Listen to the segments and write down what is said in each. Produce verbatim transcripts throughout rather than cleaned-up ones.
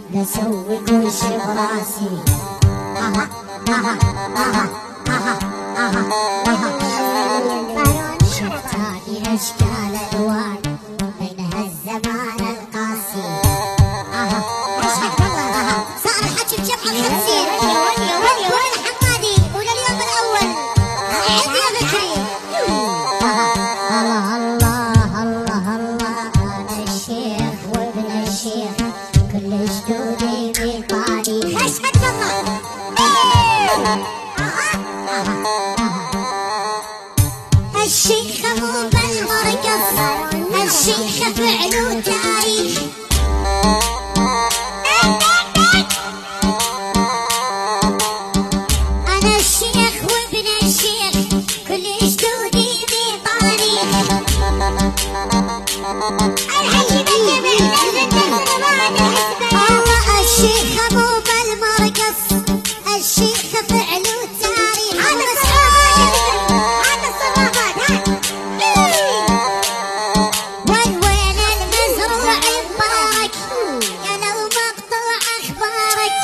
نسوي كل شي براسي. اها اها اها اها اها اها شفت هذه اشكال الوان بينها الزمان القاسي. اها اشهد والله اها صار الحكي بجمع الخمسين. وين حمادي ولليوم الاول عيد يا بكري. الله الله الله الله انا الشيخ وابن الشيخ كل جدودي بيطاني. اشهد والله الشيخ مو بالمرقص الشيخ فعله تاريخ. انا الشيخ وابن الشيخ كل جدودي بطاريخ. الحكي بالجمع الله الشيخ مو بالمرقص الشيخ فعله تاريخ. هذا الصبابات وين وين المزروع مبارك يا لو مقطوع اخبارك.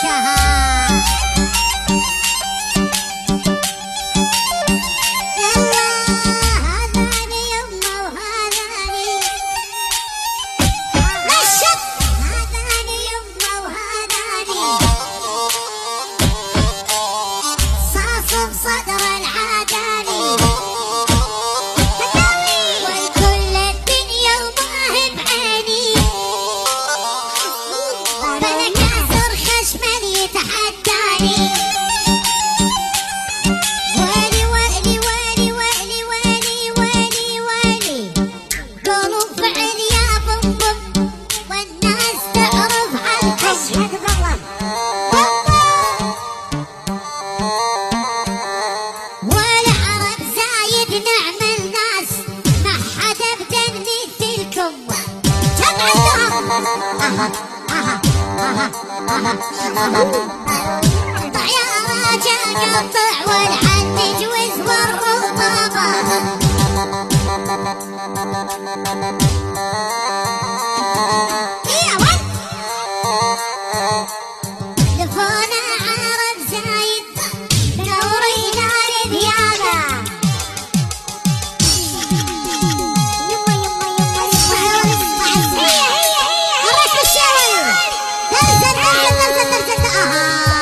يلا هذاني يما وهذاني نشط هذاني يما وهذاني صاص بصدر العاداني. والكل الدنيا وما بعيني بلا كاسر خشمل يتحداني. ويلي ويلي ويلي ويلي ويلي ويلي ويلي قولوا فعل يا بم بم والناس تعرف عنكم. اشهد بالله والعرب زايد نعمل ناس ما حدا ابدا مثلكم. كم عندهم اها اها اها اها قطع يا راجل قطع والعد جوز والرطابة. يا ولد لفونا عرب زايد منورينا لديانا. يما يما يما يما هي هي هي الرش بالشاول. ترزل ترزل ترزل ترزل اها